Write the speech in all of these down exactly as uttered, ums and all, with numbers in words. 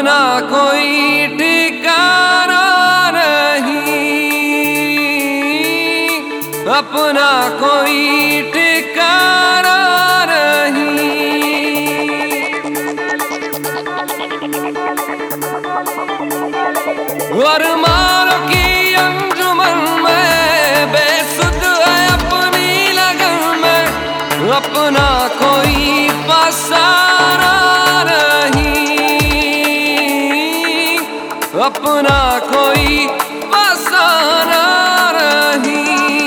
अपना कोई ठिकाना नहीं, अपना कोई ठिकाना नहीं। और मारो की अंजुमन में बेसुध है अपनी लगन में, अपना कोई फसाना नहीं, अपना कोई फसाना नहीं।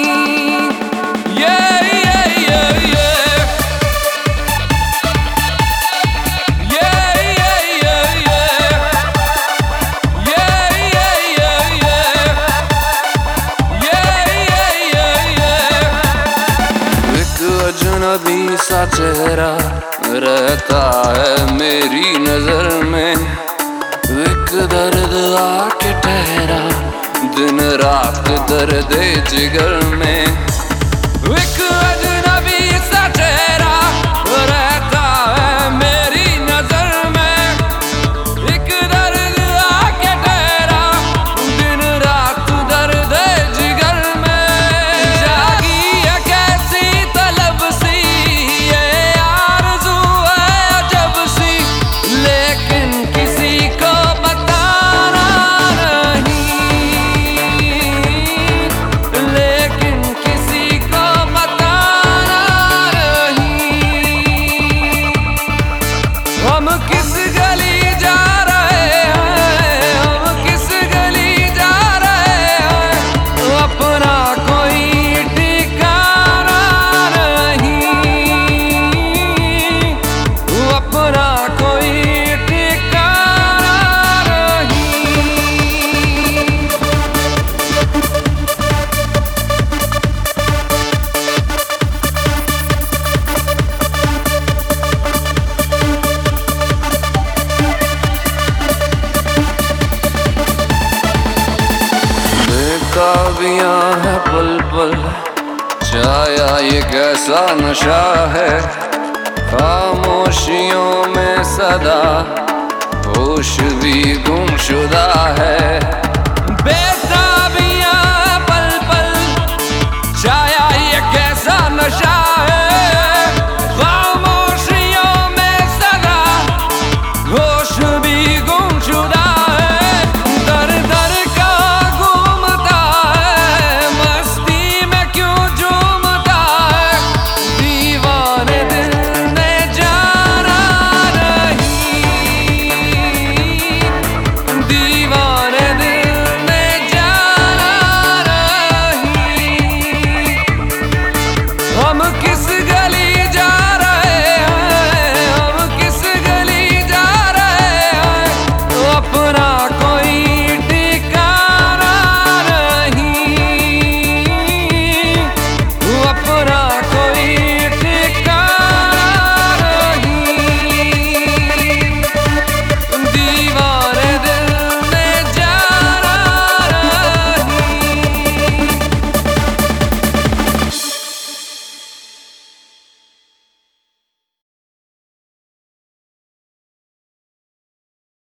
अजनबी सा चेहरा रहता है मेरी नजर में, एक दर्द आके ठहरा दिन रात दर्द जिगर में। एक अजनबी सा चेहरा रहता है मेरी नजर में, एक दर्द आके ठहरा दिन रात दर्द जिगर में। जागी है कैसी तलब सी, ये आरज़ू है अजब सी, लेकिन किसी को बताना नहीं, लेकिन किसी को बताना नहीं। हम किस गली जा रहे हैं, हम किस गली जा रहे हैं, अपना कोई ठिकाना नहीं, अपना कोई ठिकाना नहीं। बेताबियां है पल पल, छाया ये कैसा नशा है, खामोशियों में सदा होश भी गुमशुदा है। बेताब